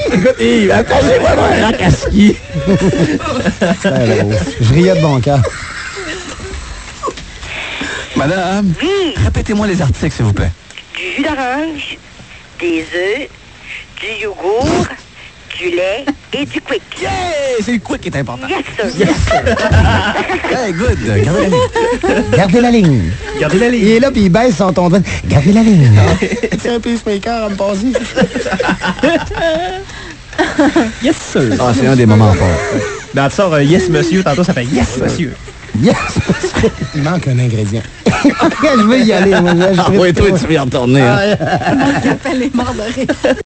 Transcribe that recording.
Écoute, attendez-moi un rack à ski. Je riais de bon cœur. Madame, Oui, répétez-moi les articles, s'il vous plaît. du jus d'orange, des œufs, du yogourt, du lait et du quick. Yeah! C'est le quick qui est important. Yes, sir. Hey, good. Gardez la ligne. Gardez la ligne. Gardez la ligne. Il est là, puis il baisse son ton de voix. Gardez la ligne. C'est un pacemaker à me passer. Yes, sir. Ah, c'est un des moments forts. Dans le sort, yes, monsieur, tantôt, ça fait yes, monsieur. Yes! Il manque un ingrédient. Je veux y aller. Moi, Ah, ouais, toi, tu veux y retourner. Hein? Comment il appelle les morts de rire?